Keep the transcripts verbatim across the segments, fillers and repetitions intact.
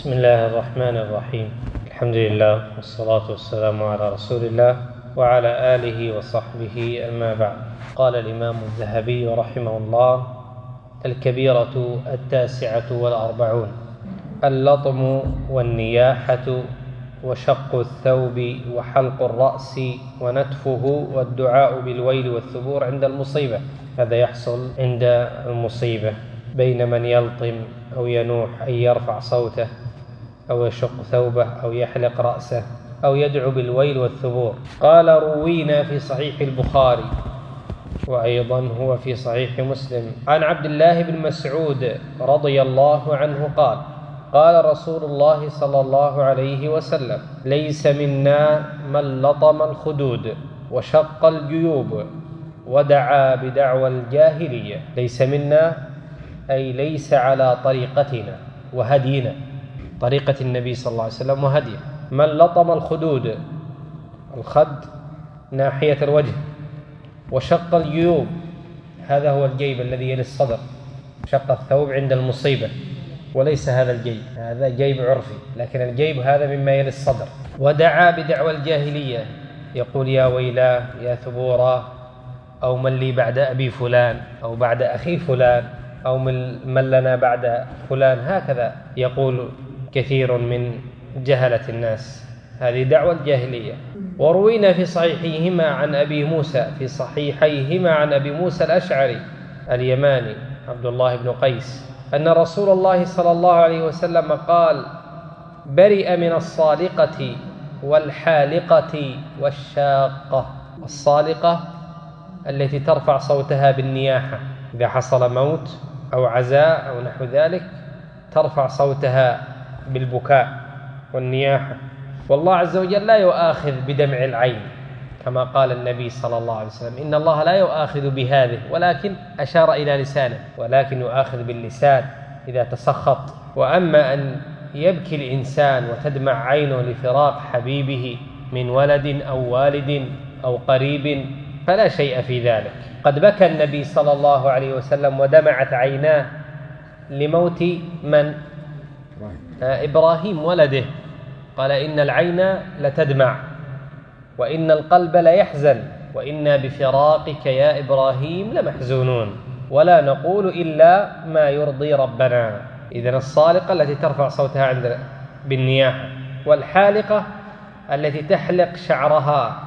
بسم الله الرحمن الرحيم. الحمد لله والصلاة والسلام على رسول الله وعلى آله وصحبه، أما بعد. قال الإمام الذهبي رحمه الله: الكبيرة التاسعة والأربعون: اللطم والنياحة وشق الثوب وحلق الرأس ونتفه والدعاء بالويل والثبور عند المصيبة. هذا يحصل عند المصيبة بين من يلطم أو ينوح، أي يرفع صوته أو يشق ثوبه أو يحلق رأسه أو يدعو بالويل والثبور. قال: روينا في صحيح البخاري وأيضا هو في صحيح مسلم عن عبد الله بن مسعود رضي الله عنه قال: قال رسول الله صلى الله عليه وسلم: ليس منا من لطم الخدود وشق الجيوب ودعا بدعوى الجاهلية. ليس منا أي ليس على طريقتنا وهدينا، طريقة النبي صلى الله عليه وسلم وهديه. من لطم الخدود، الخد ناحية الوجه، وشق الجيوب، هذا هو الجيب الذي يلي الصدر، شق الثوب عند المصيبة، وليس هذا الجيب، هذا جيب عرفي، لكن الجيب هذا مما يلي الصدر. ودعا بدعوى الجاهلية، يقول: يا ويلاه يا ثبوراه، أو من لي بعد أبي فلان، أو بعد أخي فلان، أو من لنا بعد فلان، هكذا يقول كثير من جهلة الناس، هذه دعوة الجاهلية. وروينا في صحيحيهما عن أبي موسى في صحيحيهما عن أبي موسى الأشعري اليماني عبد الله بن قيس أن رسول الله صلى الله عليه وسلم قال: برئ من الصالقة والحالقة والشاقة. الصالقة التي ترفع صوتها بالنياحة، إذا حصل موت أو عزاء أو نحو ذلك ترفع صوتها بالبكاء والنياحة. والله عز وجل لا يؤاخذ بدمع العين، كما قال النبي صلى الله عليه وسلم: إن الله لا يؤاخذ بهذه، ولكن أشار إلى لسانه، ولكن يؤاخذ باللسان إذا تسخط. وأما أن يبكي الإنسان وتدمع عينه لفراق حبيبه من ولد أو والد أو قريب فلا شيء في ذلك. قد بكى النبي صلى الله عليه وسلم ودمعت عيناه لموت من؟ آه إبراهيم ولده، قال: إن العين لتدمع وإن القلب ليحزن وإنا بفراقك يا إبراهيم لمحزونون، ولا نقول إلا ما يرضي ربنا. إذن الصالقة التي ترفع صوتها عند بالنياحة، والحالقة التي تحلق شعرها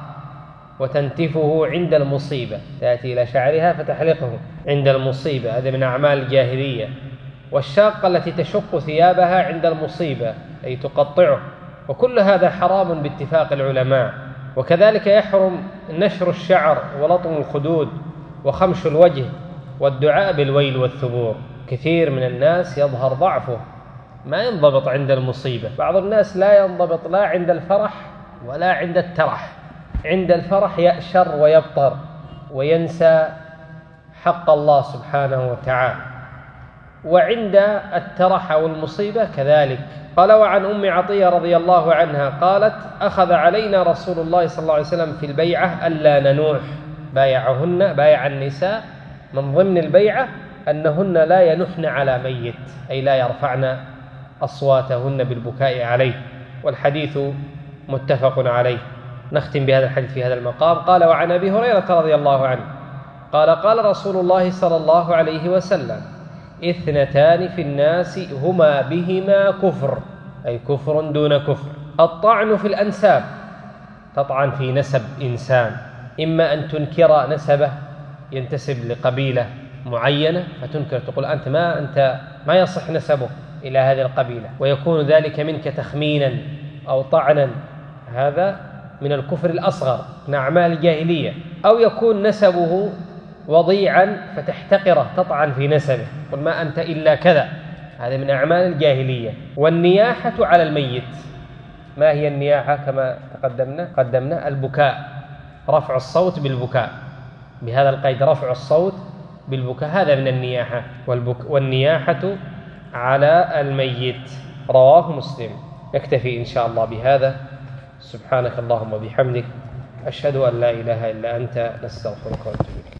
وتنتفه عند المصيبة، تأتي إلى شعرها فتحلقه عند المصيبة، هذا من أعمال الجاهلية. والشاقة التي تشق ثيابها عند المصيبة، أي تقطعه، وكل هذا حرام باتفاق العلماء. وكذلك يحرم نشر الشعر ولطم الخدود وخمش الوجه والدعاء بالويل والثبور. كثير من الناس يظهر ضعفه، ما ينضبط عند المصيبة. بعض الناس لا ينضبط لا عند الفرح ولا عند الترح. عند الفرح يأشر ويبطر وينسى حق الله سبحانه وتعالى، وعند الترح والمصيبة كذلك. قال: وعن أم عطية رضي الله عنها قالت: أخذ علينا رسول الله صلى الله عليه وسلم في البيعة ألا ننوح. بايعهن، بايع النساء من ضمن البيعة أنهن لا ينحن على ميت، أي لا يرفعن أصواتهن بالبكاء عليه، والحديث متفق عليه. نختم بهذا الحديث في هذا المقام. قال: وعن أبي هريرة رضي الله عنه قال: قال رسول الله صلى الله عليه وسلم: اثنتان في الناس هما بهما كفر، أي كفر دون كفر: الطعن في الأنساب، تطعن في نسب إنسان، إما أن تنكر نسبه، ينتسب لقبيلة معينة فتنكر، تقول أنت ما أنت ما يصح نسبه إلى هذه القبيلة، ويكون ذلك منك تخمينا أو طعنا، هذا من الكفر الأصغر من أعمال الجاهلية. أو يكون نسبه وضيعا فتحتقره، تطعن في نسبه، قل ما أنت إلا كذا، هذا من أعمال الجاهلية. والنياحة على الميت، ما هي النياحة؟ كما تقدمنا قدمنا البكاء، رفع الصوت بالبكاء، بهذا القيد، رفع الصوت بالبكاء، هذا من النياحة. والنياحة على الميت، رواه مسلم. نكتفي إن شاء الله بهذا. سبحانك اللهم وبحمدك، أشهد أن لا إله إلا أنت، نستغفرك ونتوب إليك.